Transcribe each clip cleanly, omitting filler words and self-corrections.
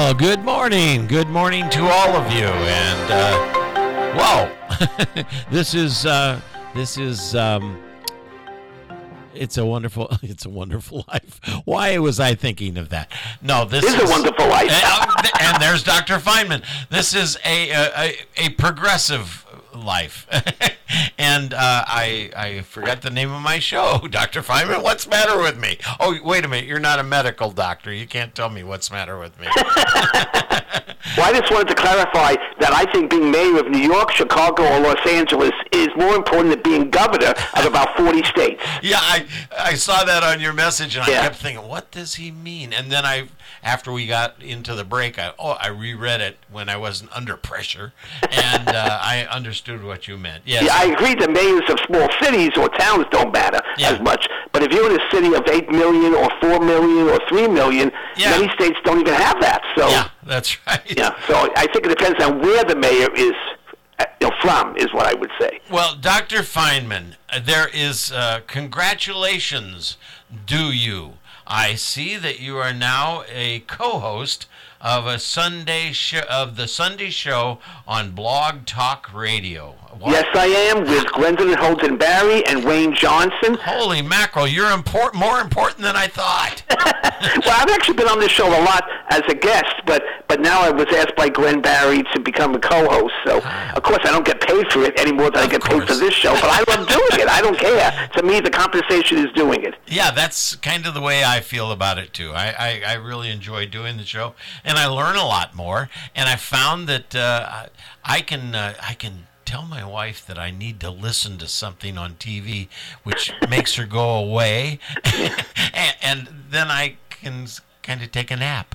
Well, good morning. Good morning to all of you. And, this is, it's a wonderful life. Why was I thinking of that? No, this is a wonderful life. And there's Dr. Feynman. This is a progressive life. And I forgot the name of my show. Dr. Feynman, what's the matter with me? Oh, wait a minute. You're not a medical doctor. You can't tell me what's the matter with me. Well, I just wanted to clarify that I think being mayor of New York, Chicago, or Los Angeles is more important than being governor of about 40 states. Yeah, I saw that on your message, and I kept thinking, what does he mean? And then after we got into the break, I reread it when I wasn't under pressure, and I understood what you meant. Yes. Yeah, I agree that mayors of small cities or towns don't matter as much. But if you're in a city of 8 million or 4 million or 3 million, many states don't even have that. So yeah, that's right. Yeah, so I think it depends on where the mayor is from, is what I would say. Well, Dr. Feynman, there is congratulations due you. I see that you are now a co-host of the Sunday show on Blog Talk Radio. What? Yes, I am, with Gwendolyn Holden Barry and Wayne Johnson. Holy mackerel, you're more important than I thought. Well, I've actually been on this show a lot as a guest, but now I was asked by Gwen Barry to become a co-host. So, of course, I don't get paid for it any more than I get paid for this show, but I love doing it. I don't care. To me, the compensation is doing it. Yeah, that's kind of the way I feel about it, too. I really enjoy doing the show, and I learn a lot more, and I found that I can tell my wife that I need to listen to something on TV, which makes her go away, and then I can kind of take a nap.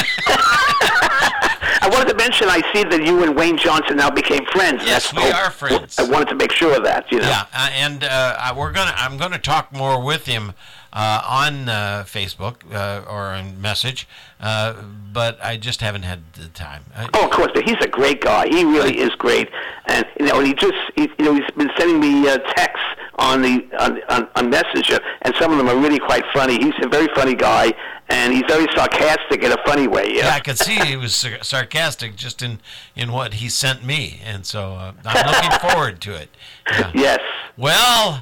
I wanted to mention, I see that you and Wayne Johnson now became friends. Yes, we are friends. I wanted to make sure of that, you know. Yeah, and I'm gonna talk more with him on Facebook or on message, but I just haven't had the time. Of course, but he's a great guy. He really is great, and he's been sending me texts on Messenger, and some of them are really quite funny. He's a very funny guy, and he's very sarcastic in a funny way. Yeah, I could see he was sarcastic just in what he sent me, and so I'm looking forward to it. Yeah. Yes. Well.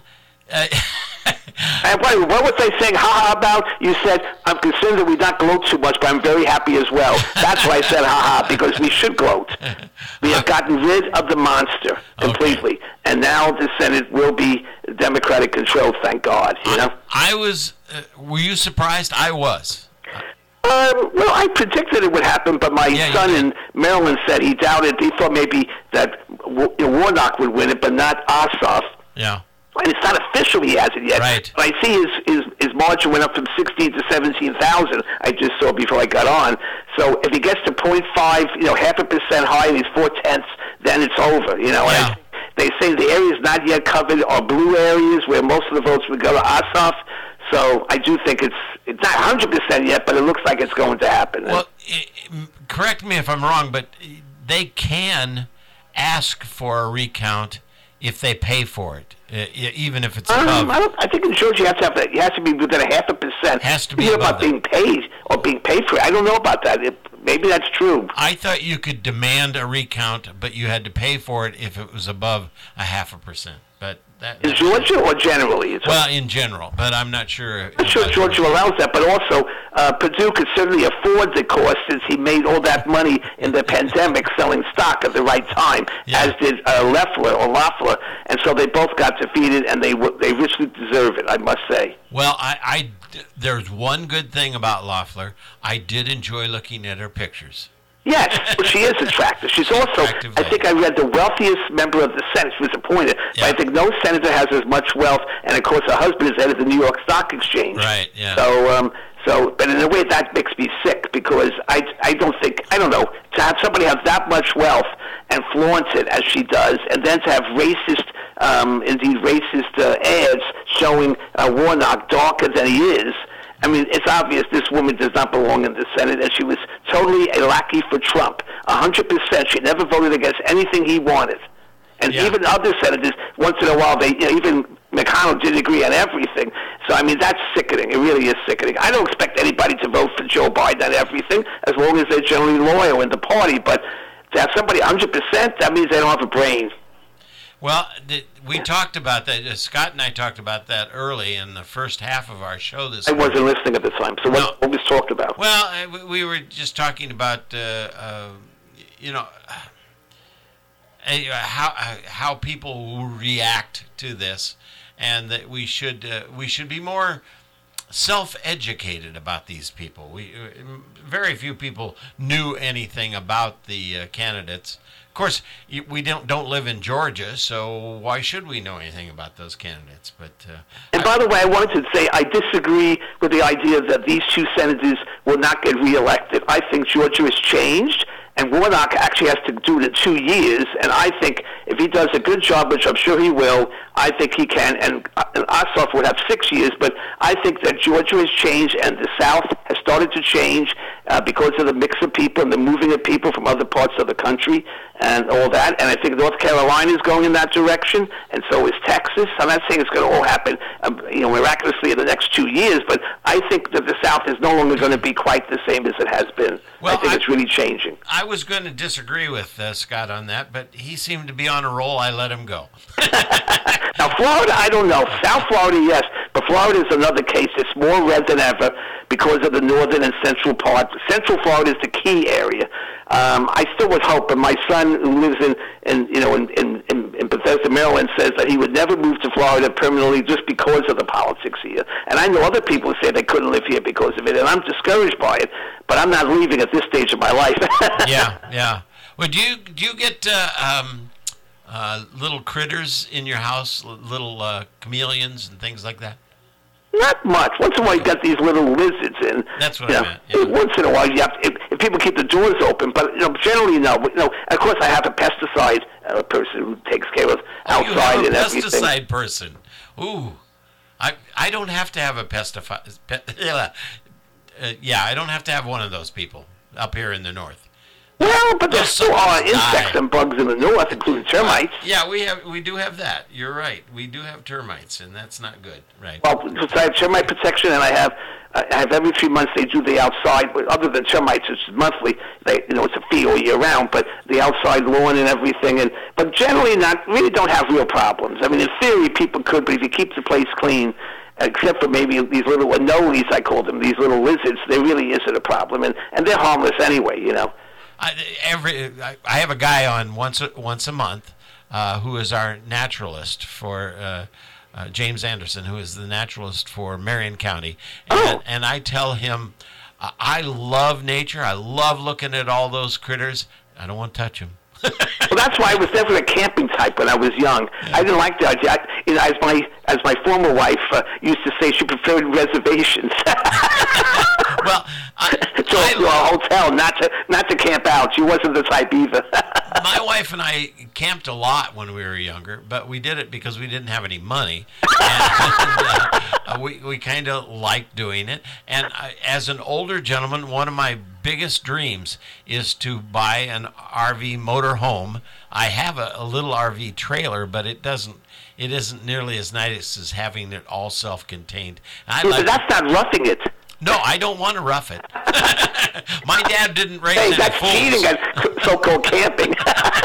And what was I saying ha-ha about? You said, I'm concerned that we not gloat too much, but I'm very happy as well. That's why I said ha-ha, because we should gloat. We have gotten rid of the monster completely. Okay. And now the Senate will be Democratic controlled, thank God. You know? I was, were you surprised? I was. Well, I predicted it would happen, but my son in Maryland said he doubted. He thought maybe that Warnock would win it, but not Ossoff. Yeah. And it's not official, he hasn't yet. Right. But I see his margin went up from 16 to 17,000. I just saw before I got on. So if he gets to 0.5, 0.5% high and he's 4/10, then it's over. Yeah. And they say the areas not yet covered are blue areas where most of the votes would go to Ossoff. So I do think it's not 100% yet, but it looks like it's going to happen. Well, correct me if I'm wrong, but they can ask for a recount if they pay for it, even if it's above. I think in Georgia it has to be within 0.5%. Has to be above about being paid or being paid for it. I don't know about that. Maybe that's true. I thought you could demand a recount, but you had to pay for it if it was above 0.5%. But in Georgia or generally? Well, in general, but I'm not sure. I'm sure Georgia allows that, but also Perdue could certainly afford the cost since he made all that money in the pandemic selling stock at the right time, as did Loeffler, and so they both got defeated, and they richly deserve it, I must say. Well, there's one good thing about Loeffler. I did enjoy looking at her pictures. Yes, she is attractive. She's also, I think I read, the wealthiest member of the Senate. She was appointed. Yeah. But I think no senator has as much wealth, and of course her husband is head of the New York Stock Exchange. Right, yeah. So, but in a way that makes me sick, because I don't know, to have somebody have that much wealth and flaunt it as she does, and then to have racist ads showing Warnock darker than he is. I mean, it's obvious this woman does not belong in the Senate, and she was totally a lackey for Trump, 100%. She never voted against anything he wanted. And even other senators, once in a while, even McConnell didn't agree on everything. So, I mean, that's sickening. It really is sickening. I don't expect anybody to vote for Joe Biden on everything, as long as they're generally loyal in the party. But to have somebody 100%, that means they don't have a brain. Well, we talked about that. Scott and I talked about that early in the first half of our show this morning. I wasn't listening at the time, so what was talked about? Well, we were just talking about, how people will react to this, and that we should be more self-educated about these people. Very few people knew anything about the candidates. Of course, we don't live in Georgia, so why should we know anything about those candidates? But and by the way, I wanted to say I disagree with the idea that these two senators will not get reelected. I think Georgia has changed, and Warnock actually has to do it in 2 years. And I think if he does a good job, which I'm sure he will, I think he can. And Ossoff would have 6 years, but I think that Georgia has changed, and the South has started to change because of the mix of people and the moving of people from other parts of the country and all that. And I think North Carolina is going in that direction, and so is Texas. I'm not saying it's going to all happen, miraculously in the next 2 years, but I think that the South is no longer going to be quite the same as it has been. Well, I think it's really changing. I was going to disagree with Scott on that, but he seemed to be on a roll. I let him go. Now, Florida, I don't know. South Florida, yes, but Florida is another case. It's more red than ever because of the northern and central part. Central Florida is the key area. I still would hope, but my son, who lives in Bethesda, Maryland, says that he would never move to Florida permanently just because of the politics here. And I know other people say they couldn't live here because of it, and I'm discouraged by it. But I'm not leaving at this stage of my life. Yeah. Well, do you get little critters in your house, little chameleons and things like that? Not much. Once in a while, you got these little lizards in. That's what I meant. Yeah. Once in a while, you have if people keep the doors open. But generally, no. Of course, I have a pesticide person who takes care of outside and everything. Pesticide person. Ooh, I don't have to have a pesticide. I don't have to have one of those people up here in the north. Well, but there still are insects and bugs in the north, including termites. Yeah, we do have that. You're right. We do have termites, and that's not good, right? Well, I have termite protection, and I have every 3 months they do the outside. Other than termites, it's monthly. It's a fee all year round, but the outside lawn and everything. But generally, really don't have real problems. I mean, in theory, people could, but if you keep the place clean. Except for maybe these little anoles, I call them, these little lizards, there really isn't a problem, and they're harmless anyway, I have a guy on once a month who is our naturalist for James Anderson, who is the naturalist for Marion County, and I tell him I love nature. I love looking at all those critters. I don't want to touch them. Well, that's why I was never a camping type when I was young. Yeah. I didn't like the idea. As my former wife used to say, she preferred reservations. Well, to a hotel, not to camp out. She wasn't the type either. My wife and I camped a lot when we were younger, but we did it because we didn't have any money. And, we kind of liked doing it. And as an older gentleman, one of my biggest dreams is to buy an RV motor home. I have a little RV trailer, but it isn't nearly as nice as having it all self-contained. But that's not roughing it. No, I don't want to rough it. My dad didn't raise any that's fools. Cheating at so-called camping.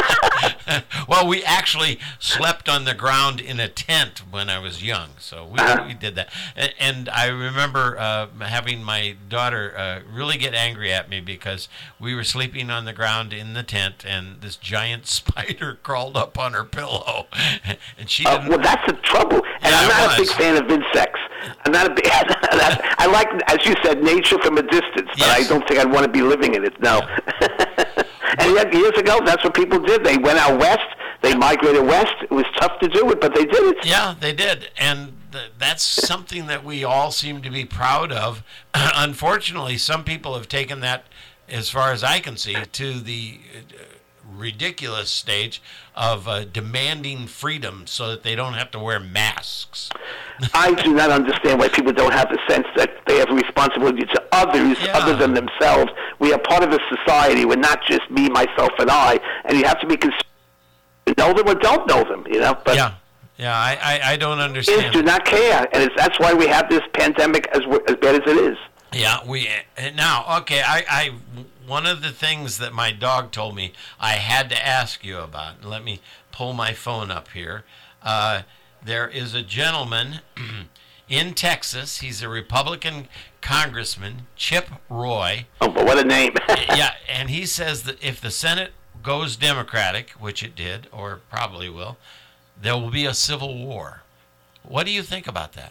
Well, we actually slept on the ground in a tent when I was young, so we did that. And I remember having my daughter really get angry at me because we were sleeping on the ground in the tent, and this giant spider crawled up on her pillow, and she didn't. Well, that's the trouble. And I'm not a big fan of insects. I'm not a big. I like, as you said, nature from a distance, but I don't think I'd want to be living in it. No. Yeah. And yet, years ago, that's what people did. They went out west. They migrated west. It was tough to do it, but they did it. Yeah, they did, and that's something that we all seem to be proud of. Unfortunately, some people have taken that, as far as I can see, to the ridiculous stage of demanding freedom so that they don't have to wear masks. I do not understand why people don't have the sense that they have a responsibility to others other than themselves. We are part of a society. We're not just me, myself, and I. And you have to be concerned. Know them or don't know them, But Yeah, I don't understand. Do not care, and that's why we have this pandemic as bad as it is. Yeah, now, okay, I one of the things that my dog told me I had to ask you about. Let me pull my phone up here. There is a gentleman in Texas. He's a Republican congressman, Chip Roy. Oh, but what a name. Yeah, and he says that if the Senate goes Democratic, which it did, or probably will, there will be a civil war. What do you think about that?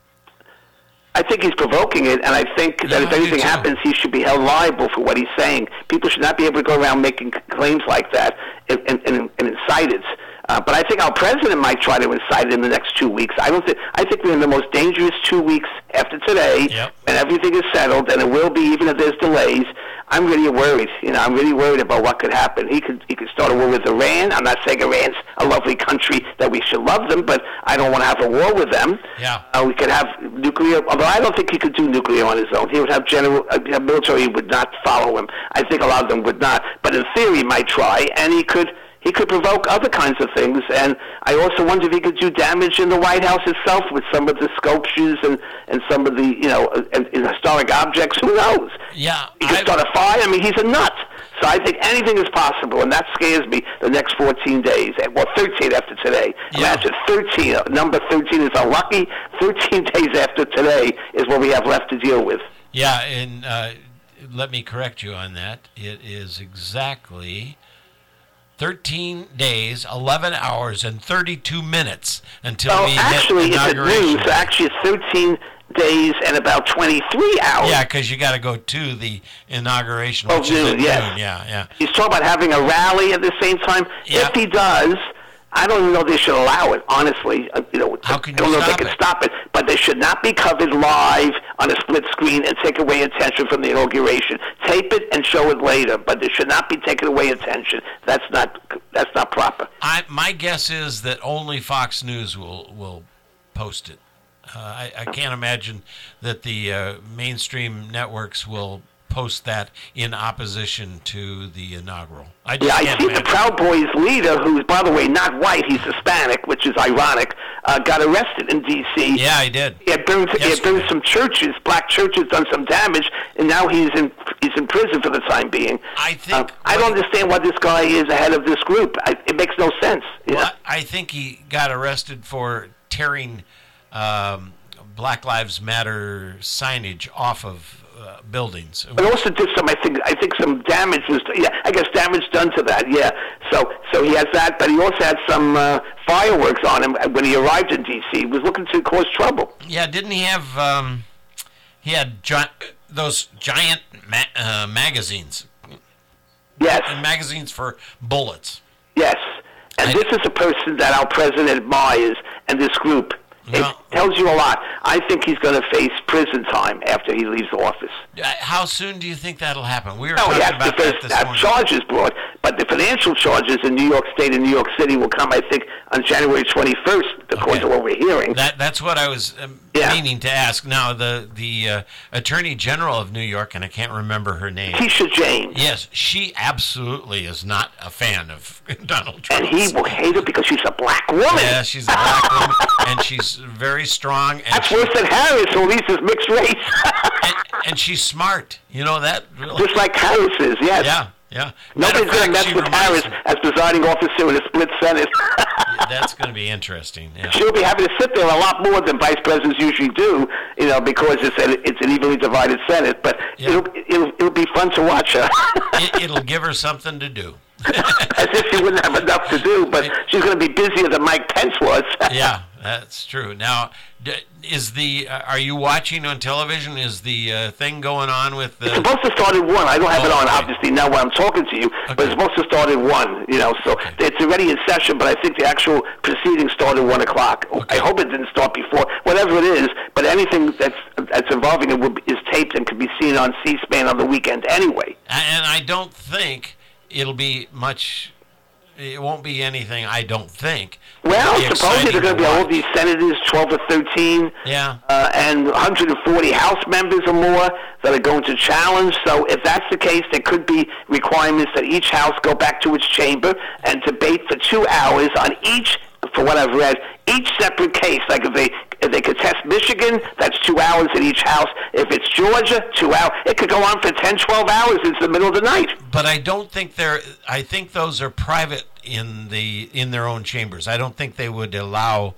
I think he's provoking it, and I think that if anything happens, he should be held liable for what he's saying. People should not be able to go around making claims like that and incite it. But I think our president might try to incite it in the next 2 weeks. I think we're in the most dangerous 2 weeks after today, and everything is settled, and it will be even if there's delays. I'm really worried. I'm really worried about what could happen. He could start a war with Iran. I'm not saying Iran's a lovely country that we should love them, but I don't want to have a war with them. Yeah. We could have nuclear, although I don't think he could do nuclear on his own. He would have military would not follow him. I think a lot of them would not, but in theory, he might try, and he could provoke other kinds of things, and I also wonder if he could do damage in the White House itself with some of the sculptures and some of the historic objects. Who knows? Yeah, he could start a fire. I mean, he's a nut. So I think anything is possible, and that scares me. The next 14 days, well, 13 after today. Yeah. Imagine 13. Number 13 is unlucky. 13 days after today is what we have left to deal with. Yeah, and let me correct you on that. It is exactly 13 days, 11 hours, and 32 minutes until we hit inauguration. Actually, it's 13 days and about 23 hours. Yeah, because you got to go to the inauguration, which is at noon. Yeah. He's talking about having a rally at the same time. Yeah. If he does, I don't even know they should allow it, honestly. How can you I don't know if they can stop it, but they should not be covered live on a split screen and take away attention from the inauguration. Tape it and show it later, but they should not be taking away attention. That's not proper. My guess is that only Fox News will post it. I can't imagine that the mainstream networks will post that in opposition to the inaugural. I see the Proud Boys leader, who's, by the way, not white, he's Hispanic, which is ironic, got arrested in D.C. Yeah, he did. He had burned some churches, black churches, done some damage, and now he's in prison for the time being. I think I don't understand why this guy is ahead of this group. It makes no sense. I think he got arrested for tearing Black Lives Matter signage off of buildings. But also did some, I think some damage was, damage done to that, yeah. So he has that, but he also had some fireworks on him when he arrived in D.C. He was looking to cause trouble. Yeah, didn't he have, he had those giant magazines. Yes. And magazines for bullets. Yes. And this is a person that our president admires, and this group. It tells you a lot. I think he's going to face prison time after he leaves office. How soon do you think that'll happen? We were talking about that this morning. Charges brought, but the financial charges in New York State and New York City will come, I think, on January 21st, according to what we're hearing. That's what I was meaning to ask. Now, the Attorney General of New York, and I can't remember her name. Tisha James. Yes, she absolutely is not a fan of Donald Trump. And he will hate her because she's a black woman. Yeah, she's a black woman, and she's very strong. And that's worse than Harris, who at least is mixed race. and she's smart. You know that? Really? Just like Harris is, yes. Yeah. Nobody's going to mess with Harris as presiding officer in a split Senate. That's going to be interesting. Yeah. She'll be having to sit there a lot more than vice presidents usually do, because it's an evenly divided Senate. But it'll be fun to watch her. It'll give her something to do. As if she wouldn't have enough to do, but she's going to be busier than Mike Pence was. Yeah, that's true. Now, are you watching on television? Is the thing going on with the... It's supposed to start at 1. I don't have it on, obviously, now when I'm talking to you, but it's supposed to start at 1, so it's already in session, but I think the actual proceedings start at 1 o'clock. Okay. I hope it didn't start before, whatever it is, but anything that's involving it is taped and can be seen on C-SPAN on the weekend anyway. And I don't think it'll be much... It won't be anything, I don't think. Well, supposedly there are going to be all these senators, 12 or 13, and 140 House members or more that are going to challenge. So if that's the case, there could be requirements that each House go back to its chamber and debate for 2 hours on each, for what I've read, each separate case. Like if they contest Michigan, that's 2 hours in each house. If it's Georgia, 2 hours. It could go on for 10, 12 hours. It's the middle of the night. But I don't think I think those are private in their own chambers. I don't think they would allow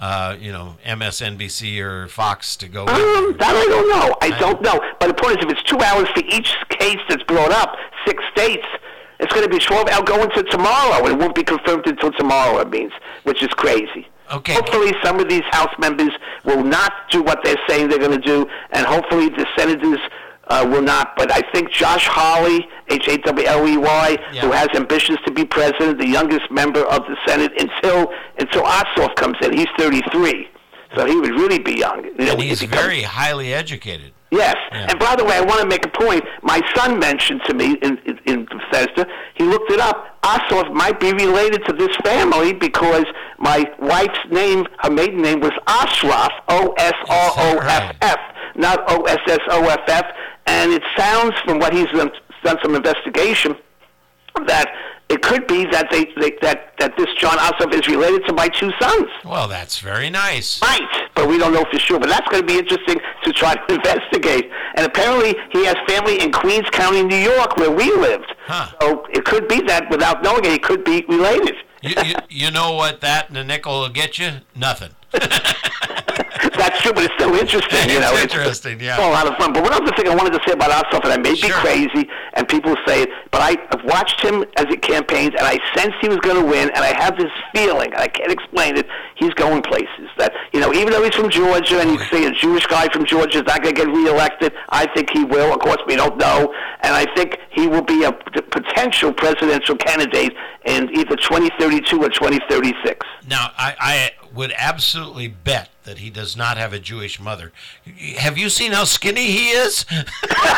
MSNBC or Fox to go in. That I don't know. I don't know. But the point is, if it's 2 hours for each case that's brought up, 6 states, it's going to be 12 hours going to tomorrow. It won't be confirmed until tomorrow, it means, which is crazy. Okay. Hopefully some of these House members will not do what they're saying they're going to do, and hopefully the senators will not. But I think Josh Hawley, Hawley, who has ambitions to be president, the youngest member of the Senate until Ossoff comes in. He's 33, so he would really be young. And he's very highly educated. Yes, yeah. And by the way, I want to make a point. My son mentioned to me in Bethesda, he looked it up. Ossoff might be related to this family because my wife's name, her maiden name, was Osroff, Osroff, not Ossoff. And it sounds, from what he's done some investigation, that it could be that that this John Ossoff is related to my 2 sons. Well, that's very nice. Right, but we don't know for sure. But that's going to be interesting to try to investigate. And apparently he has family in Queens County, New York, where we lived. Huh. So it could be that, without knowing it, could be related. You know what that and a nickel will get you? Nothing. That's true, but it's still interesting. It's interesting, yeah. It's a lot of fun. But one other thing I wanted to say about Ossoff, and I may be crazy, and people say it, but I've watched him as he campaigns, and I sensed he was going to win, and I have this feeling, and I can't explain it, he's going places. That, even though he's from Georgia, and you say a Jewish guy from Georgia is not going to get reelected, I think he will. Of course, we don't know. And I think he will be a potential presidential candidate in either 2032 or 2036. Now, I would absolutely bet that he does not have a Jewish mother. Have you seen how skinny he is? And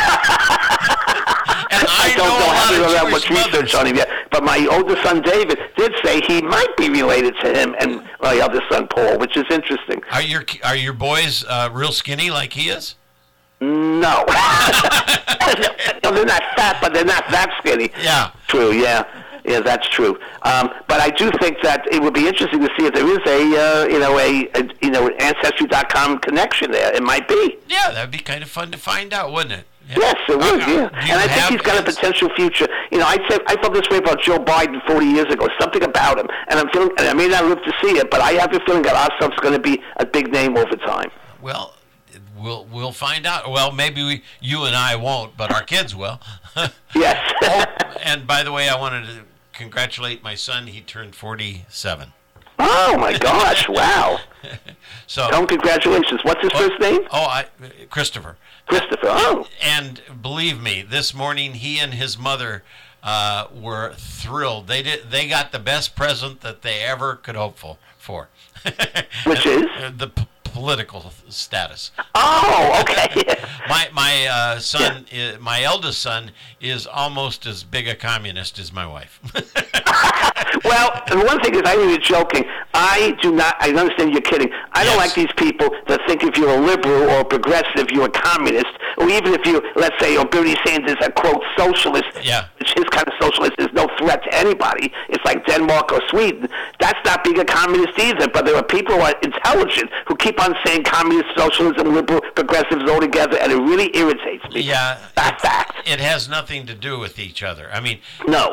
I don't know much research on him yet, but my older son David did say he might be related to him, and my other son Paul, which is interesting. Are your boys real skinny like he is? No. They're not fat, but they're not that skinny. Yeah. True, yeah. Yeah, that's true. But I do think that it would be interesting to see if there is an Ancestry.com connection there. It might be. Yeah, that'd be kind of fun to find out, wouldn't it? Yeah. Yes, it would. Yeah, and I think he's got a potential future. I felt this way about Joe Biden 40 years ago. Something about him, and I'm feeling. And I may not live to see it, but I have a feeling that Ossoff's going to be a big name over time. Well, we'll find out. Well, maybe you and I won't, but our kids will. Yes. And by the way, I wanted to congratulate my son. He turned 47. Oh my gosh! Wow. So, congratulations. What's his first name? Christopher. Christopher. Oh. And believe me, this morning he and his mother were thrilled. They got the best present that they ever could hope for. Which is the political status. Oh, okay. My son, my eldest son, is almost as big a communist as my wife. Well, the one thing is, I know you're joking. I understand you're kidding. I don't like these people that think if you're a liberal or a progressive, you're a communist, or even if you, let's say, Bernie Sanders, a quote socialist, which his kind of socialist is no threat to anybody. It's like Denmark or Sweden. That's not being a communist either. But there are people who are intelligent who keep on saying communist, socialism, liberal, progressives all together, and it really irritates me. Yeah, that's fact. It has nothing to do with each other. I mean, no.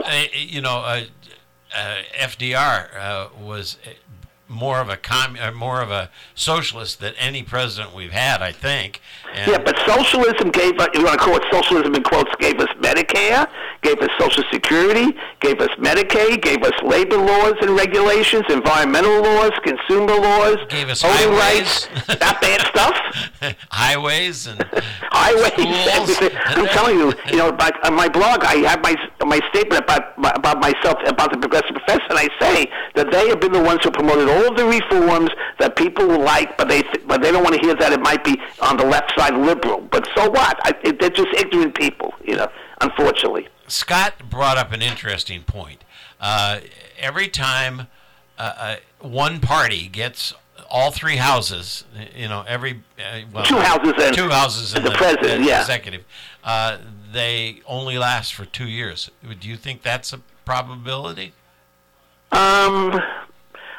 FDR was more of a socialist than any president we've had, I think. And yeah, but socialism gave us, you want to call it socialism in quotes, gave us Medicare, gave us Social Security, gave us Medicaid, gave us labor laws and regulations, environmental laws, consumer laws, gave us voting rights, not bad stuff. Highways and everything. I'm telling you, on my blog, I have my statement about myself, about the Progressive Professor, and I say that they have been the ones who promoted all of the reforms that people like, but they don't want to hear that it might be on the left side liberal. But so what? They're just ignorant people, unfortunately. Scott brought up an interesting point. Every time one party gets all 3 houses, two houses in the president, executive, they only last for 2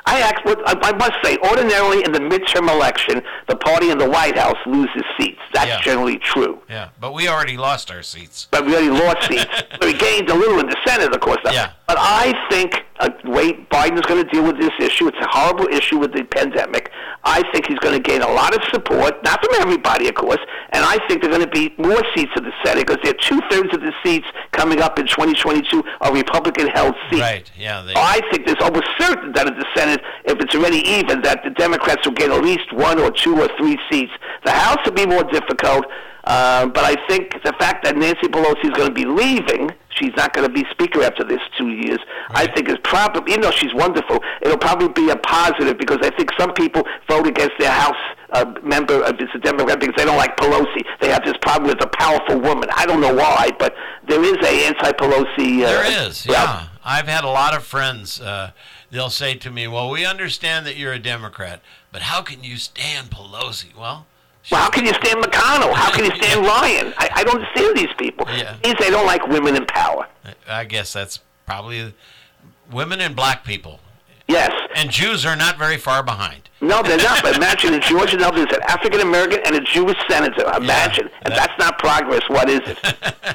I must say, ordinarily in the midterm election, the party in the White House loses seats. That's generally true. Yeah, but we already lost our seats. But we already lost seats. We gained a little in the Senate, of course. Yeah. But I think the way Biden's going to deal with this issue, it's a horrible issue with the pandemic. I think he's going to gain a lot of support, not from everybody, of course, and I think there are going to be more seats in the Senate because there are 2/3 of the seats coming up in 2022 are Republican-held seats. Right, yeah. I think there's almost certain that in the Senate, if it's already even, that the Democrats will get at least 1 or 2 or 3 seats. The House will be more difficult, but I think the fact that Nancy Pelosi is going to be leaving, she's not going to be Speaker after this 2 years, right. I think is probably, even though she's wonderful, it'll probably be a positive because I think some people vote against their House member if it's a Democrat because they don't like Pelosi. They have this problem with a powerful woman. I don't know why, but there is a anti-Pelosi. There is, yeah. I've had a lot of friends. They'll say to me, well, we understand that you're a Democrat, but how can you stand Pelosi? Well, how can you stand McConnell? How can you stand Ryan? I don't understand these people. Yeah. It means they don't like women in power. I guess that's probably women and black people. Yes. And Jews are not very far behind. No, they're not. But imagine in Georgia now there's an African-American and a Jewish senator. Imagine. And that's not progress. What is it?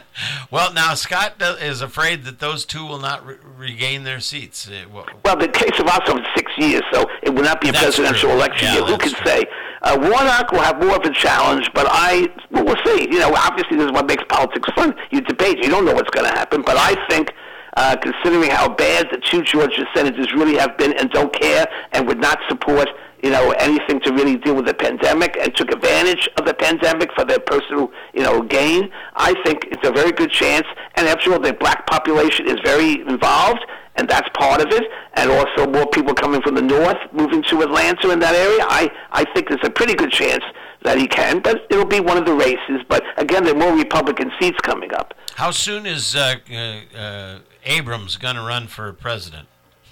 Well, now Scott is afraid that those two will not regain their seats. Well, the case of Ossoff is 6 years, so it will not be a presidential election year. Who can say? Warnock will have more of a challenge, but we'll see. You know, obviously this is what makes politics fun. You debate. You don't know what's going to happen. But I think, considering how bad the 2 Georgia senators really have been and don't care and would not support, anything to really deal with the pandemic and took advantage of the pandemic for their personal, gain, I think it's a very good chance. And after all, the black population is very involved, and that's part of it. And also more people coming from the north moving to Atlanta in that area. I think there's a pretty good chance that he can, but it'll be one of the races. But again, there are more Republican seats coming up. How soon is Abrams going to run for president?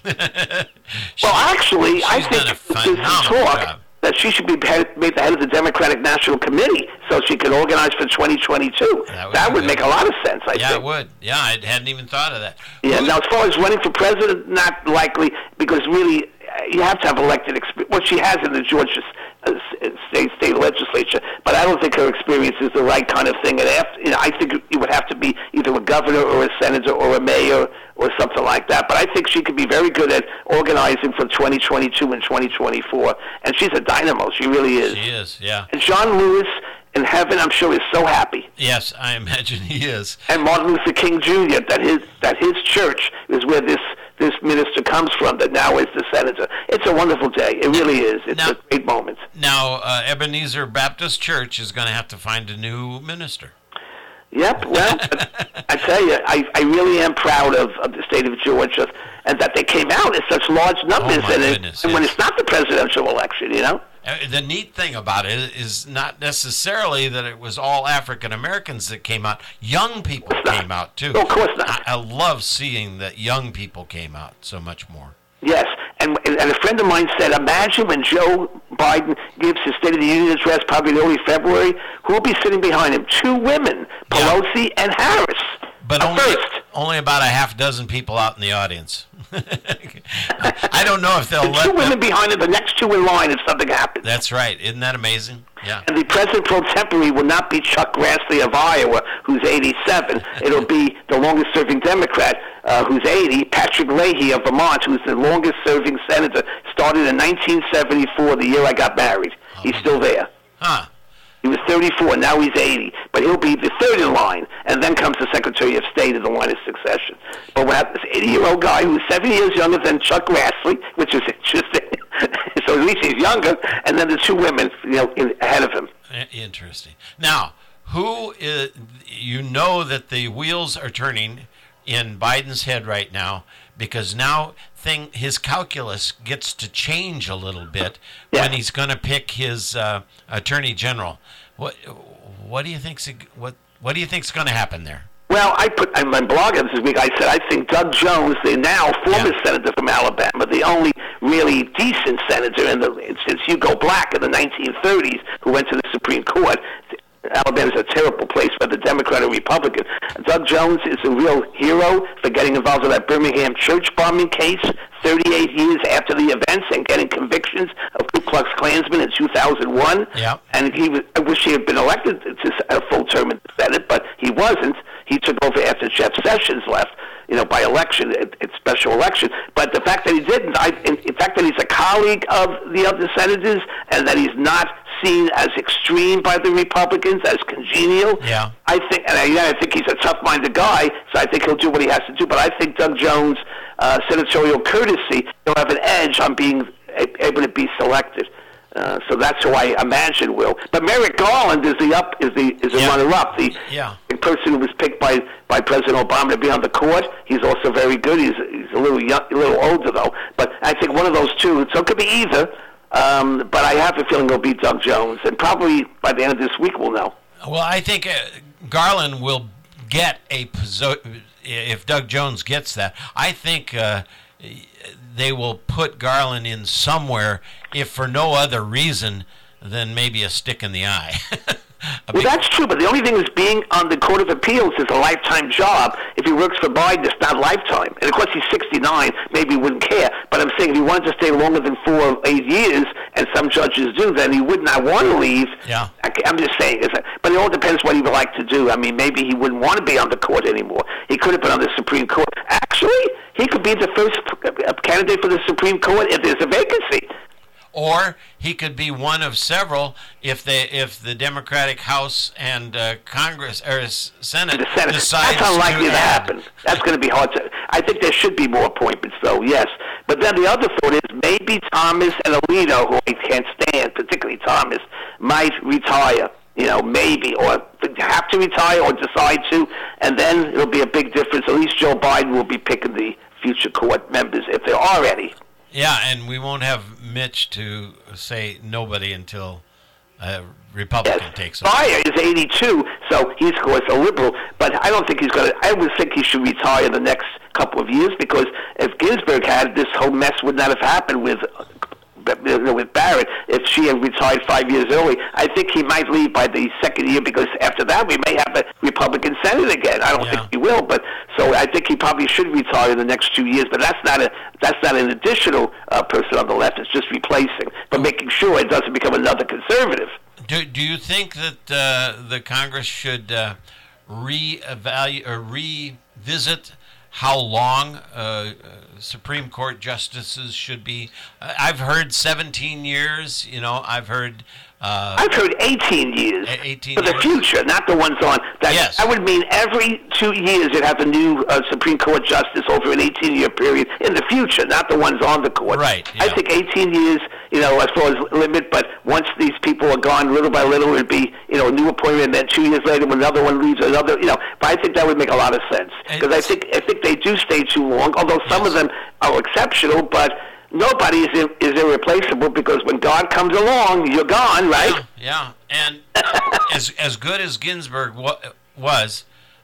Well, actually, I think there's talk that she should be made the head of the Democratic National Committee so she can organize for 2022. That would make a lot of sense, I think. Yeah, it would. Yeah, I hadn't even thought of that. Yeah, now as far as running for president, not likely, because really you have to have elected experience. Well, she has in the Georgia state legislature, but I don't think her experience is the right kind of thing. And I think it would have to be either a governor or a senator or a mayor or something like that. But I think she could be very good at organizing for 2022 and 2024. And she's a dynamo. She really is. She is, yeah. And John Lewis in heaven, I'm sure, is so happy. Yes, I imagine he is. And Martin Luther King Jr., that his church is where this minister comes from, that now is the senator. It's a wonderful day. It really is. It's a great moment. Now, Ebenezer Baptist Church is going to have to find a new minister. Yep. Well, I tell you, I really am proud of the state of Georgia and that they came out in such large numbers. Oh, my goodness, when it's not the presidential election, The neat thing about it is not necessarily that it was all African Americans that came out. Young people came out, too. No, of course not. I love seeing that young people came out so much more. Yes, and a friend of mine said, imagine when Joe Biden gives his State of the Union address, probably in early February, who will be sitting behind him? 2 women, Pelosi and Harris. But only about a half dozen people out in the audience. I don't know if they'll let 2 women behind him, the next 2 in line if something happens. That's right. Isn't that amazing? Yeah. And the president pro tempore will not be Chuck Grassley of Iowa, who's 87. It'll be the longest-serving Democrat, who's 80, Patrick Leahy of Vermont, who's the longest-serving senator, started in 1974, the year I got married. He's still there. Huh. He was 34, now he's 80. But he'll be the 3rd in line, and then comes the Secretary of State in the line of succession. But we have this 80-year-old guy who's 7 years younger than Chuck Grassley, which is interesting. So at least he's younger, and then the 2 women, ahead of him. Interesting. Now, who is, that the wheels are turning in Biden's head right now, because now his calculus gets to change a little bit when he's going to pick his attorney general. What do you think's going to happen there? Well, I put in my blog this week, I said I think Doug Jones, the now former senator from Alabama, the only really decent senator since Hugo Black in the 1930s, who went to the Supreme Court, Alabama's a terrible place, whether Democrat or Republican. Doug Jones is a real hero for getting involved in that Birmingham church bombing case 38 years after the events and getting convictions of Ku Klux Klansmen in 2001. Yeah. And I wish he had been elected to a full term in the Senate, but he wasn't. He took over after Jeff Sessions left, by election, it's special election. But the fact that he didn't, in fact that he's a colleague of the other senators and that he's not seen as extreme by the Republicans, as congenial. Yeah. I think he's a tough-minded guy, so I think he'll do what he has to do. But I think Doug Jones' senatorial courtesy, he'll have an edge on being able to be selected. So that's who I imagine will. But Merrick Garland is the runner-up, the person who was picked by President Obama to be on the court. He's also very good. He's a little older though. But I think one of those two. So it could be either. But I have a feeling it'll be Doug Jones, and probably by the end of this week we'll know. Well, I think Garland will get if Doug Jones gets that. I think they will put Garland in somewhere, if for no other reason than maybe a stick in the eye. Well, that's true, but the only thing is being on the Court of Appeals is a lifetime job. If he works for Biden, it's not lifetime. And of course, he's 69, maybe he wouldn't care. But I'm saying if he wanted to stay longer than 4 or 8 years, and some judges do, then he would not want to leave. Yeah. I'm just saying. But it all depends what he would like to do. I mean, maybe he wouldn't want to be on the court anymore. He could have been on the Supreme Court. Actually, he could be the first candidate for the Supreme Court if there's a vacancy. Or he could be one of several if the Democratic House and Congress or Senate decides that's unlikely to add. happen. That's going to be hard to. I think there should be more appointments, though. Yes, but then the other thought is maybe Thomas and Alito, who I can't stand, particularly Thomas, might retire. Maybe, or have to retire or decide to, and then it'll be a big difference. At least Joe Biden will be picking the future court members if there are any. Yeah, and we won't have Mitch to say nobody until a Republican takes over. Breyer is 82, so he's, of course, a liberal, but I don't think he's going to. I would think he should retire the next couple of years, because if Ginsburg had, this whole mess would not have happened with Barrett if she had retired 5 years early. I think he might leave by the second year, because after that we may have a Republican Senate again. I don't think he will, but so I think he probably should retire in the next 2 years. But that's not an additional person on the left. It's just replacing, but making sure it doesn't become another conservative. Do you think that the Congress should reevaluate or revisit how long Supreme Court justices should be? I've heard 17 years. I've heard 18 years 18 for the years. future, not the ones on. Yes. That would mean every 2 years you'd have a new Supreme Court justice over an 18-year period in the future, not the ones on the court. Right. Yeah. I think 18 years, as far as limit, but once these people are gone, little by little, it'd be, a new appointment, and then 2 years later, when another one leaves, another, but I think that would make a lot of sense, because I think they do stay too long, although some of them are exceptional, but nobody is irreplaceable, because when God comes along, you're gone, right? Yeah. And as good as Ginsburg was,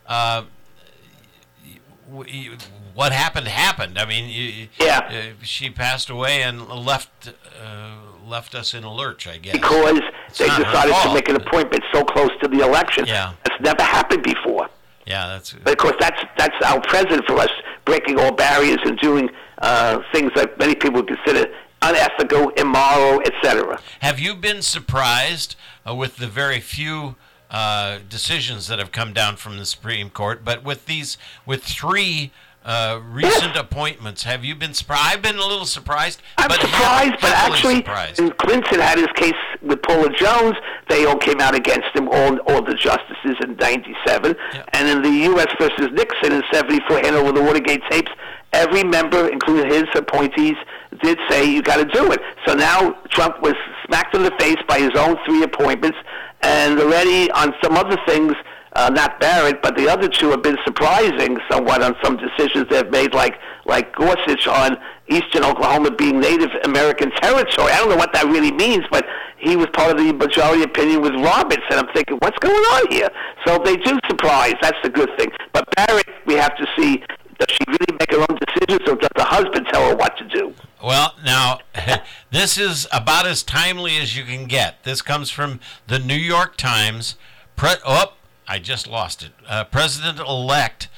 what happened. I mean, she passed away and left us in a lurch, I guess. Because they decided to make an appointment so close to the election. Yeah. That's never happened before. Yeah, But of course, that's our president for us, breaking all barriers and doing things that many people would consider unethical, immoral, etc. Have you been surprised with the very few decisions that have come down from the Supreme Court, but with 3 recent appointments, have you been surprised? I've been a little surprised. I'm surprised, but actually, when Clinton had his case with Paula Jones, they all came out against him, all the justices in 97. Yeah. And in the U.S. versus Nixon in 74, and over the Watergate tapes, every member, including his appointees, did say you got to do it. So now Trump was smacked in the face by his own 3 appointments, and already on some other things, not Barrett, but the other 2 have been surprising somewhat on some decisions they've made, like Gorsuch on eastern Oklahoma being Native American territory. I don't know what that really means, but he was part of the majority opinion with Roberts, and I'm thinking, what's going on here? So they do surprise. That's the good thing. But Barrett, we have to see, does she really make her own decisions, or does the husband tell her what to do? Well, now, this is about as timely as you can get. This comes from the New York Times. I just lost it. President-elect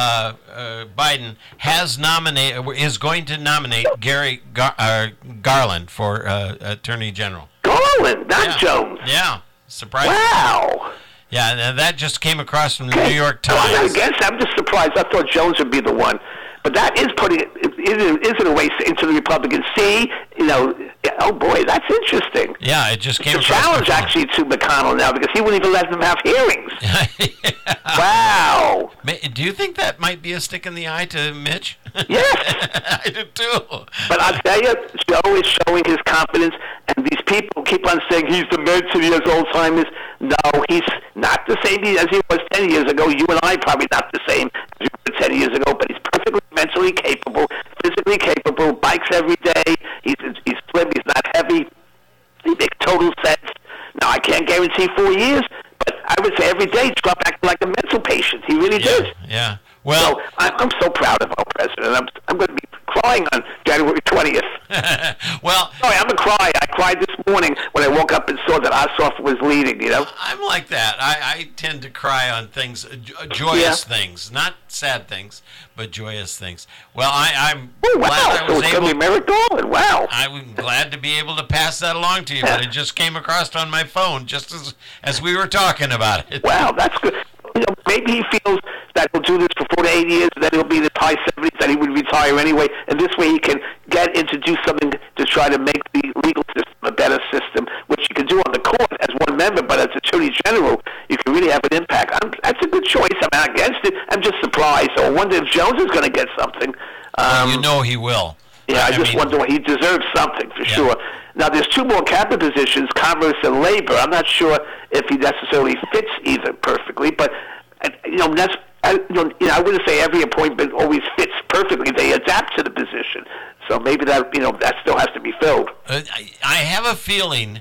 Biden is going to nominate Garland for Attorney General. Garland, not Jones. Yeah, surprising. Wow. Yeah, and that just came across from the New York Times. Well, I'm not against it. I'm just surprised. I thought Jones would be the one. But that is putting it in a way into the Republicans. See, oh boy, that's interesting. Yeah, it just came across. It's a challenge actually to McConnell now because he wouldn't even let them have hearings. Yeah. Wow. Do you think that might be a stick in the eye to Mitch? Yes. I do too. But I'll tell you, Joe is showing his confidence, and these people keep on saying he's demented, he has Alzheimer's. No, he's not the same as he was 10 years ago. You and I probably not the same as we were 10 years ago, but he's perfectly mentally capable, physically capable, bikes every day, he's slim, he's not heavy, he makes total sense. Now, I can't guarantee 4 years, but I would say every day Trump acted like a mental patient. He really did. Yeah. Well, so I'm so proud of our president. I'm going to be crying on January 20th. Well, sorry, I'm a cry. I cried this morning when I woke up and saw that Ossoff was leading. I'm like that. I tend to cry on things, joyous things, not sad things, but joyous things. Well, I'm glad I was it's going to be Merrick Garland. Wow. I'm glad to be able to pass that along to you, but it just came across on my phone just as we were talking about it. Wow, that's good. Maybe he feels that he'll do this for 4 to 8 years, and then he'll be in the high 70s, that he would retire anyway, and this way he can get in to do something to try to make the legal system a better system, which you can do on the court as one member, but as Attorney General, you can really have an impact. That's a good choice. I'm not against it. I'm just surprised. So I wonder if Jones is going to get something. He will. Yeah, I just wonder, he deserves something for sure. Now, there's 2 more cabinet positions, Commerce and Labor. I'm not sure if he necessarily fits either perfectly, but that's. I wouldn't say every appointment always fits perfectly. They adapt to the position, so maybe that that still has to be filled. I have a feeling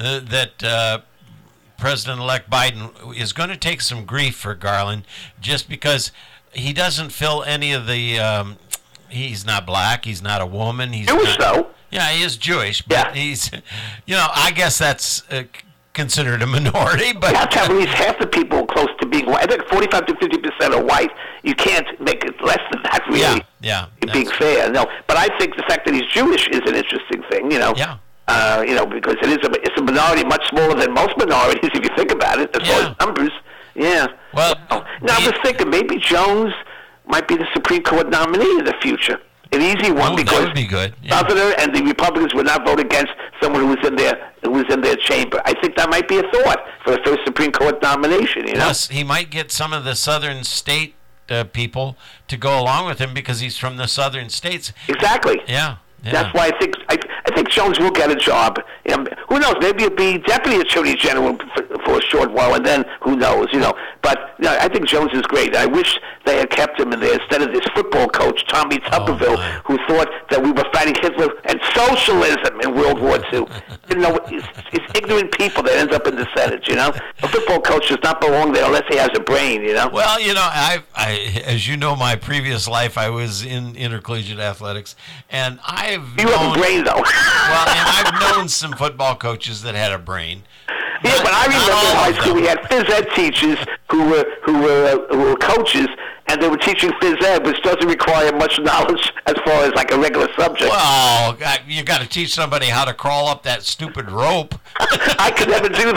that President-elect Biden is going to take some grief for Garland, just because he doesn't fill any of the. He's not black. He's not a woman. He's Jewish, though. Yeah, he is Jewish, but he's. I guess that's. Considered a minority, but you have to have at least half the people close to being white. I think 45 to 50% are white. You can't make it less than that, really. Yeah. Being fair, no. But I think the fact that he's Jewish is an interesting thing, Yeah. Because it's a minority much smaller than most minorities if you think about it, as far as numbers. Yeah. Well, now I was thinking maybe Jones might be the Supreme Court nominee in the future. An easy one because that would be good. Governor and the Republicans would not vote against someone who was in their chamber. I think that might be a thought for the first Supreme Court nomination. Plus, he might get some of the southern state people to go along with him because he's from the southern states. Exactly. Yeah. That's why I think Jones will get a job. Who knows? Maybe he'll be Deputy Attorney General for a short while, and then who knows? But I think Jones is great. I wish they had kept him in there instead of this football coach, Tommy Tuberville, who thought that we were fighting Hitler and socialism in World War II. It's ignorant people that end up in the Senate. A football coach does not belong there unless he has a brain. Well, I as you know, my previous life, I was in intercollegiate athletics, and you have a brain, though. Well, and I've known some football coaches that had a brain. Yeah, but I remember in high school we had phys ed teachers who were coaches, and they were teaching phys ed, which doesn't require much knowledge as far as like a regular subject. Well, you got to teach somebody how to crawl up that stupid rope. I could never do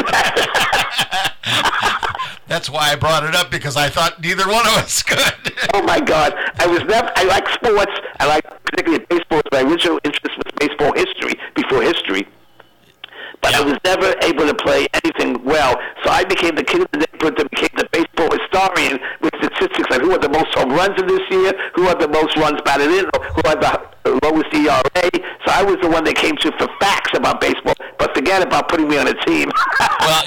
that. That's why I brought it up, because I thought neither one of us could. Oh my God! I like sports. I like particularly baseball. My original interest was baseball history before history. But I was never able to play anything well, so I became the kid in the neighborhood that became the baseball historian with statistics like who had the most home runs in this year, who had the most runs batted in, who had the lowest ERA. So I was the one they came to for facts about baseball, but forget about putting me on a team. Well,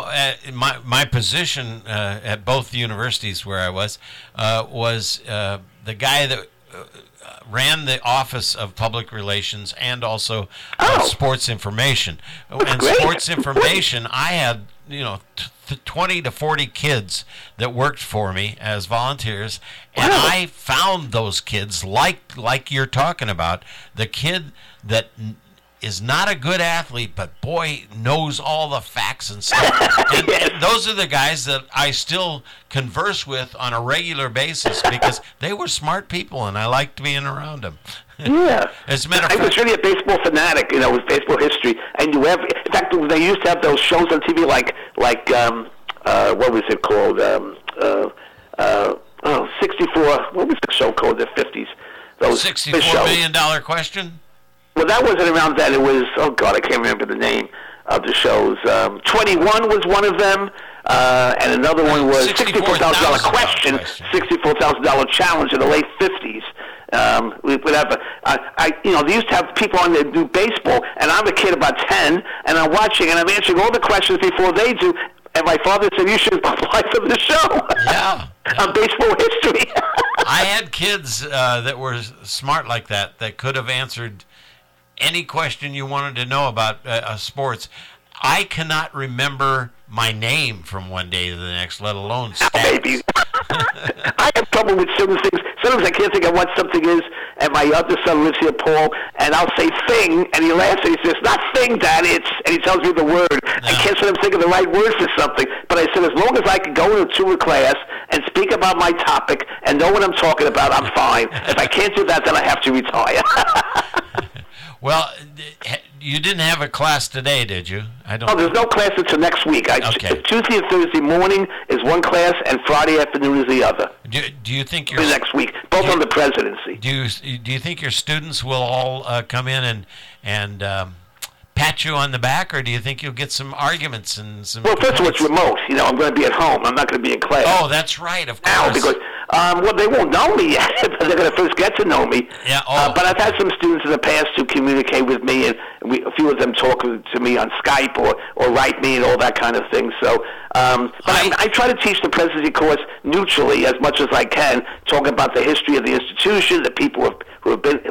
my position at both the universities where I was the guy that ran the Office of Public Relations and also Sports Information. And great. Sports Information, I had 20 to 40 kids that worked for me as volunteers, and I found those kids like you're talking about, the kid that is not a good athlete, but boy, knows all the facts and stuff. And Yes. those are the guys that I still converse with on a regular basis because they were smart people, and I liked being around them. Yeah. As a matter of I was fact, really a baseball fanatic, with baseball history. I knew in fact, they used to have those shows on TV like what was it called? 64. What was the show called? The 50s. Those $64 shows. million question. Well, that wasn't around then. It was, oh God, I can't remember the name of the shows. 21 was one of them, and another one was $64,000 question, $64,000 challenge in the late 50s. We would have they used to have people on there do baseball, and I'm a kid about 10, and I'm watching, and I'm answering all the questions before they do. And my father said, "You should apply for the show." Yeah. On baseball history. I had kids that were smart like that could have answered any question you wanted to know about sports. I cannot remember my name from one day to the next, let alone stats. Maybe. I have trouble with certain things. Sometimes I can't think of what something is, and my other son lives here, Paul, and I'll say thing, and he laughs, and he says, "Not thing, Dad, it's," and he tells me the word. I can't sometimes think of the right word for something, but I said, as long as I can go into a class and speak about my topic and know what I'm talking about, I'm fine. If I can't do that, then I have to retire. Well, you didn't have a class today, did you? I don't. Oh, there's no class until next week. Okay. Tuesday and Thursday morning is one class, and Friday afternoon is the other. Do you think The next week, both on the presidency. Do you think your students will all come in and pat you on the back, or do you think you'll get some arguments and some? Well, first of all, it's remote. I'm going to be at home. I'm not going to be in class. Oh, that's right, of course. Now, because they won't know me yet. They're going to first get to know me. Yeah. Oh. But I've had some students in the past who communicate with me, and a few of them talk to me on Skype or write me and all that kind of thing. So, but I try to teach the presidency course neutrally as much as I can, talking about the history of the institution, the people who have been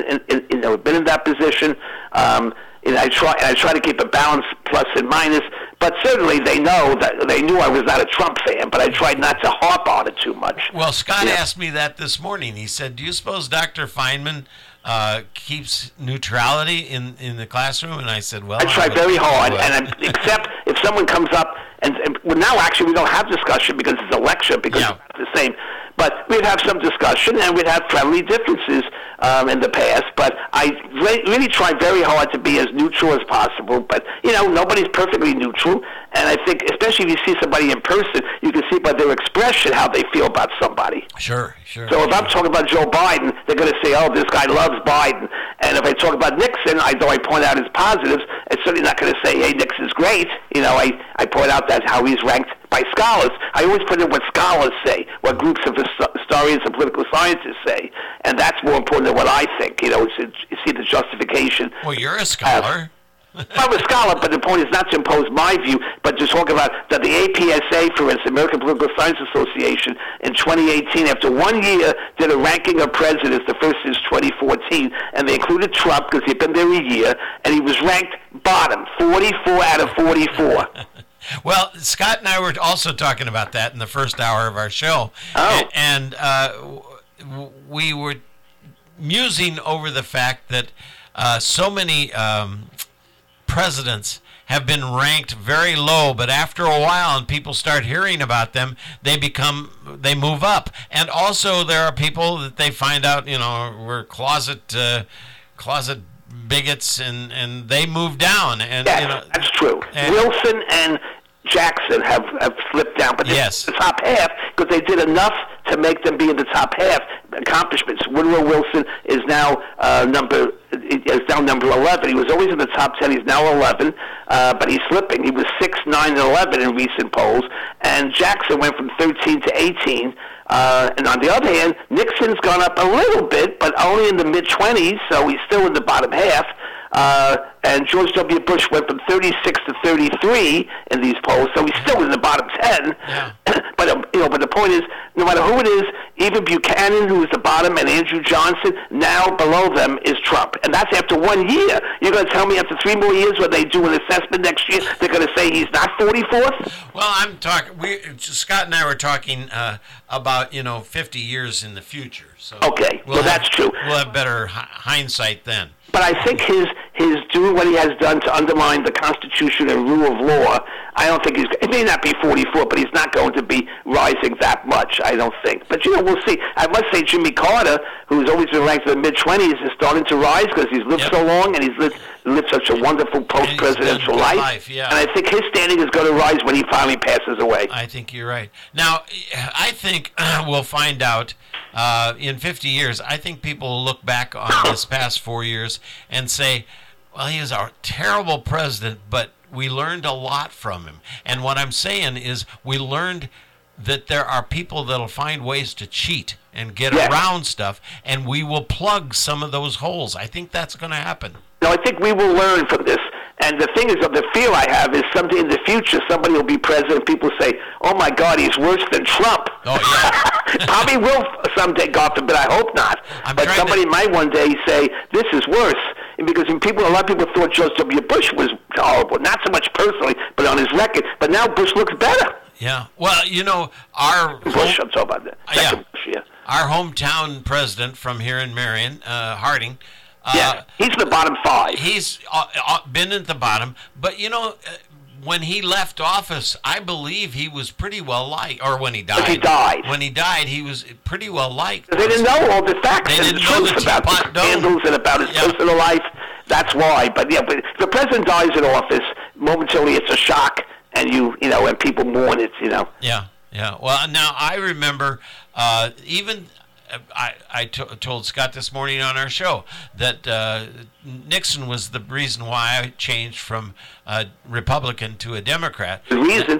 in that position. And I try to keep a balance, plus and minus. But certainly they knew I was not a Trump fan, but I tried not to harp on it too much. Well, Scott asked me that this morning. He said, "Do you suppose Dr. Feynman keeps neutrality in the classroom?" And I said, "Well, I try very hard, except if someone comes up and well, now actually we don't have discussion because it's a lecture because it's not the same. But we'd have some discussion and we'd have friendly differences in the past. But I really try very hard to be as neutral as possible. But nobody's perfectly neutral, and I think especially if you see somebody in person, you can see by their expression how they feel about somebody. Sure. So if I'm talking about Joe Biden, they're going to say, "Oh, this guy loves Biden." And if I talk about Nixon, though I point out his positives, it's certainly not going to say, "Hey, Nixon's great." I point out that how he's ranked by scholars. I always put in what scholars say, what groups of historians and political scientists say, and that's more important than what I think. You see the justification. Well, you're a scholar. I'm a scholar, but the point is not to impose my view, but to talk about that the APSA, for instance, American Political Science Association, in 2018, after 1 year, did a ranking of presidents, the first since 2014, and they included Trump because he'd been there a year, and he was ranked bottom, 44 out of 44. Well, Scott and I were also talking about that in the first hour of our show. Oh. And we were musing over the fact that so many presidents have been ranked very low, but after a while and people start hearing about them, they move up. And also there are people that they find out, were closet bigots and they move down. And Yes, that's true. Wilson and Jackson have slipped down, but they're the top half because they did enough to make them be in the top half accomplishments. Woodrow Wilson is now number 11. He was always in the top 10. He's now 11, but he's slipping. He was 6, 9, and 11 in recent polls, and Jackson went from 13 to 18. And on the other hand, Nixon's gone up a little bit, but only in the mid-20s, so he's still in the bottom half. And George W. Bush went from 36 to 33 in these polls, so he's still in the bottom 10. Yeah. But the point is, no matter who it is, even Buchanan, who's the bottom, and Andrew Johnson, now below them is Trump. And that's after 1 year. You're going to tell me after 3 more years when they do an assessment next year, they're going to say he's not 44th? Well, I'm talking. Scott and I were talking about 50 years in the future. So Okay, well that's true. We'll have better hindsight then. But I think his doing what he has done to undermine the Constitution and rule of law, I don't think it may not be 44, but he's not going to be rising that much, I don't think. But, we'll see. I must say Jimmy Carter, who's always been ranked in the mid-20s, is starting to rise because he's lived so long and he's lived such a wonderful post-presidential life. Yeah. And I think his standing is going to rise when he finally passes away. I think you're right. Now, I think we'll find out in 50 years. I think people will look back on this past 4 years and say, well, he was a terrible president, but we learned a lot from him. And what I'm saying is we learned that there are people that'll find ways to cheat and get around stuff, and we will plug some of those holes. I think that's going to happen. No, I think we will learn from this. And the thing is, the fear I have is someday in the future, somebody will be president, people say, oh, my God, he's worse than Trump. Oh, yeah. Probably will someday, God forbid, I hope not. But somebody might one day say, this is worse. Because a lot of people thought George W. Bush was horrible, not so much personally, but on his record. But now Bush looks better. Yeah. Well, our Bush, I'm talking about that. Bush, our hometown president from here in Marion, Harding. He's the bottom 5. He's been at the bottom, but when he left office, I believe he was pretty well liked. Or when he died. When he died, he was pretty well liked. They didn't know all the facts and the truth about the scandals and about his personal life. That's why. But but if the president dies in office, momentarily it's a shock, and and people mourn it. Yeah. Well, now I remember even. I told Scott this morning on our show that Nixon was the reason why I changed from a Republican to a Democrat. The reason,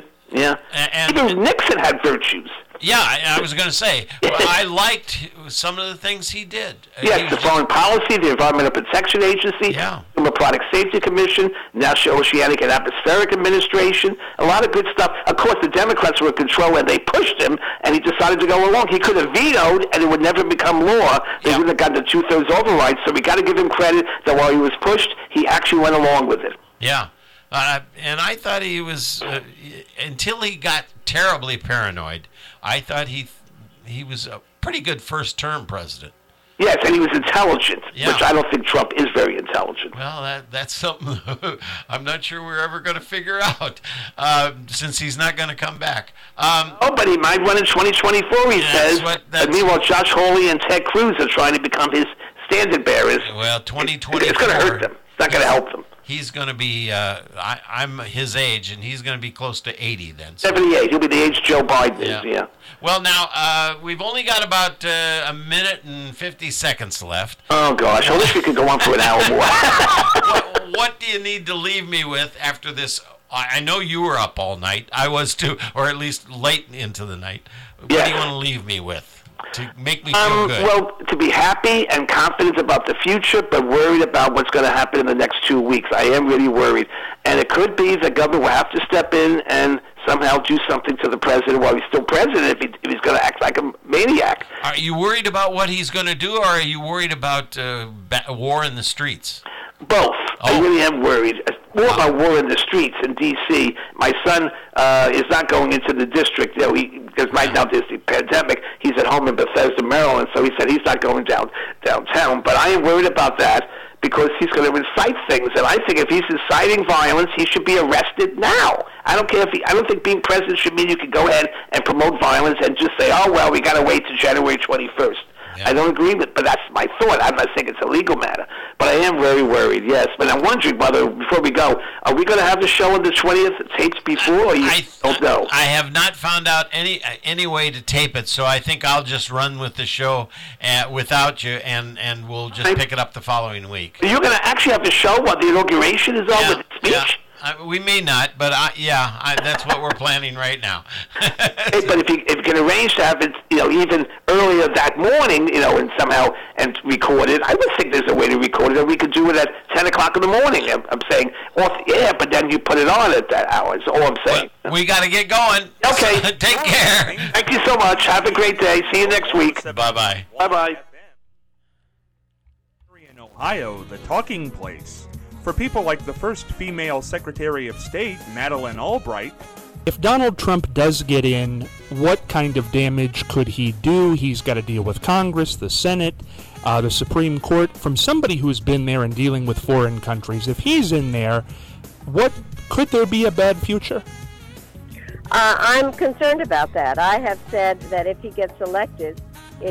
and even Nixon had virtues. Yeah, I was going to say, I liked some of the things he did. The foreign policy, the Environmental Protection Agency, the Product Safety Commission, National Oceanic and Atmospheric Administration, a lot of good stuff. Of course, the Democrats were in control and they pushed him, and he decided to go along. He could have vetoed, and it would never become law. They wouldn't have gotten the 2/3 override, so we got to give him credit that while he was pushed, he actually went along with it. Yeah. And I thought he was, until he got terribly paranoid, I thought he was a pretty good first-term president. Yes, and he was intelligent, which I don't think Trump is very intelligent. Well, that's something I'm not sure we're ever going to figure out, since he's not going to come back. But he might run in 2024, he says. And meanwhile, Josh Hawley and Ted Cruz are trying to become his standard bearers. Well, 2024. It's going to hurt them. It's not going to help them. He's going to be, I'm his age, and he's going to be close to 80 then. So. 78. He'll be the age Joe Biden is, Well, now, we've only got about a minute and 50 seconds left. Oh, gosh. I wish we could go on for an hour more. What do you need to leave me with after this? I know you were up all night. I was too, or at least late into the night. What do you want to leave me with? To make me feel good. Well, to be happy and confident about the future, but worried about what's going to happen in the next 2 weeks. I am really worried. And it could be the government will have to step in and somehow do something to the president while he's still president if he's going to act like a maniac. Are you worried about what he's going to do, or are you worried about war in the streets? Both. I really am worried. More about war in the streets in D.C. My son is not going into the district, because right now there's the pandemic. He's at home in Bethesda, Maryland, so he said he's not going downtown. But I am worried about that because he's going to incite things, and I think if he's inciting violence, he should be arrested now. I don't care I don't think being president should mean you can go ahead and promote violence and just say, oh, well, we got to wait till January 21st. Yeah. I don't agree with, but that's my thought. I'm not saying it's a legal matter, but I am very worried. Yes, but I'm wondering, Mother, before we go, are we going to have the show on the 20th tapes before? Or you don't know. I have not found out any way to tape it, so I think I'll just run with the show without you, and we'll just pick it up the following week. You're going to actually have the show while the inauguration is on with the speech. Yeah. We may not, but that's what we're planning right now. But if you can arrange to have it, even earlier that morning, and somehow and record it, I would think there's a way to record it, or we could do it at 10 o'clock in the morning. I'm saying off the air, but then you put it on at that hour. That's all I'm saying. Well, we got to get going. Okay. So, take care. Thank you so much. Have a great day. See you next week. Bye-bye. Bye-bye. In Ohio, the talking place. For people like the first female Secretary of State, Madeleine Albright, If Donald Trump does get in, what kind of damage could he do? He's got to deal with Congress, the Senate, the Supreme Court. From somebody who's been there and dealing with foreign countries, if he's in there, could there be a bad future? I'm concerned about that. I have said that if he gets elected,